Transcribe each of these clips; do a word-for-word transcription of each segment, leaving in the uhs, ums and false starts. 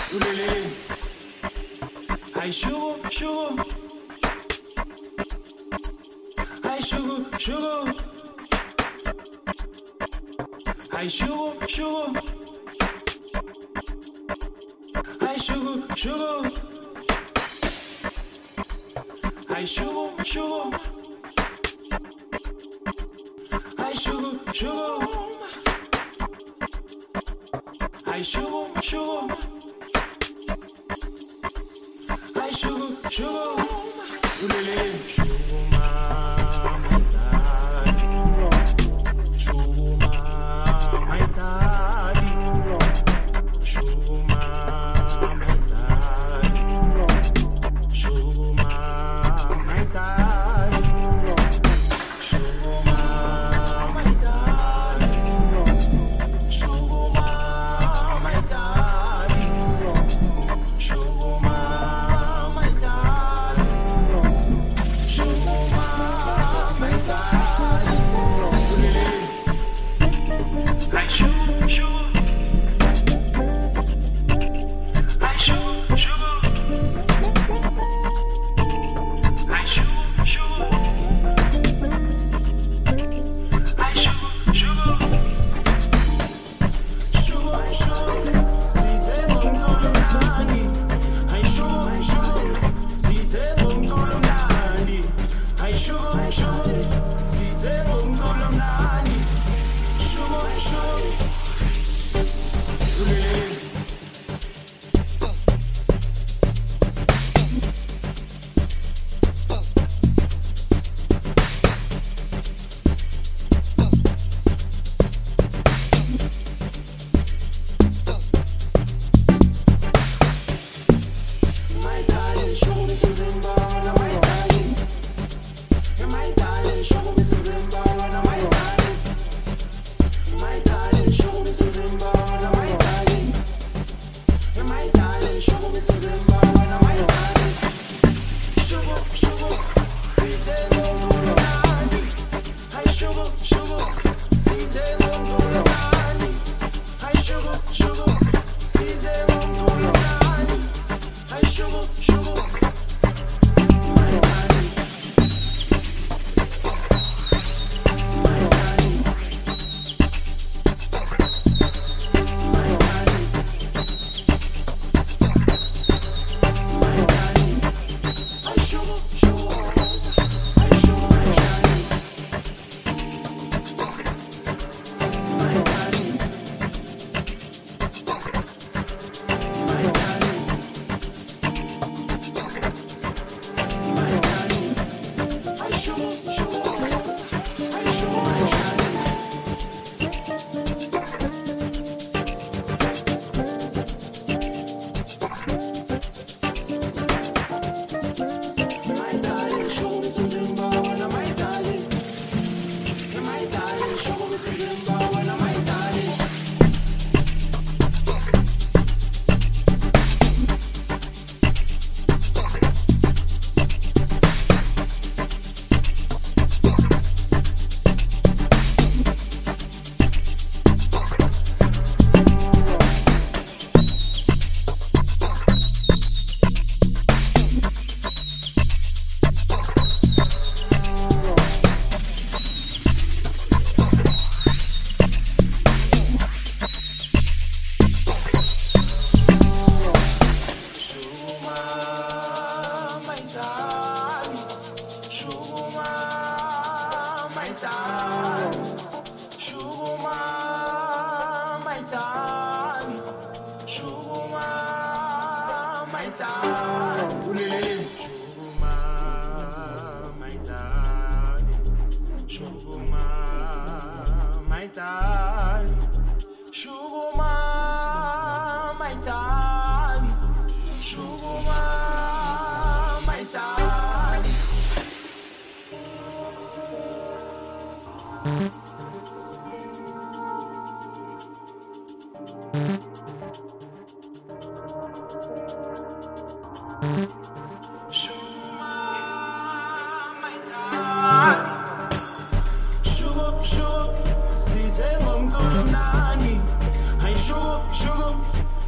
Ulele. Hi sugar, sugar. Hi sugar, sugar. Hi sugar, sugar. Hi sugar, sugar. Hi sugar, sugar. Hi sugar, sugar. Hi sugar, sugar. Hi sugar, sugar. Ulele.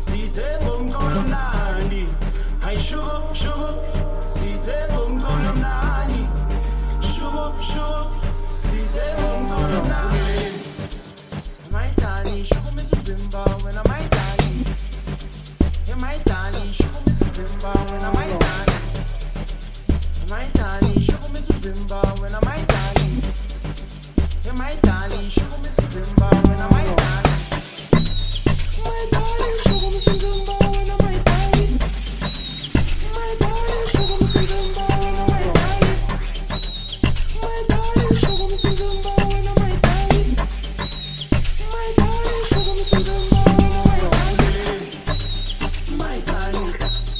sithenga umculo omnandi. Hayi sugar, sugar, sithenga umculo omnandi. Sugar, sugar, sithenga umculo omnandi. My darling, sugar me some Zimba when I'm my darling. Hey, my darling, sugar me some Zimba when I'm my darling. My darling, sugar me some Zimba when I'm my darling. Hey, my darling, sugar me some Zimba when I'm my darling. My darling, sugar me some Zimba when I'm my darling. My darling, sugar me some Zimba when I'm my darling. My darling, sugar me some Zimba when I'm my darling. My darling, sugar me some Zimba when I'm my darling. My darling,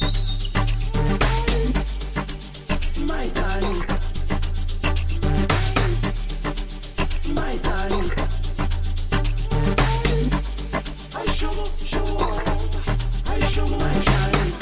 my darling, my darling, I sugar, sugar, I sugar, my darling.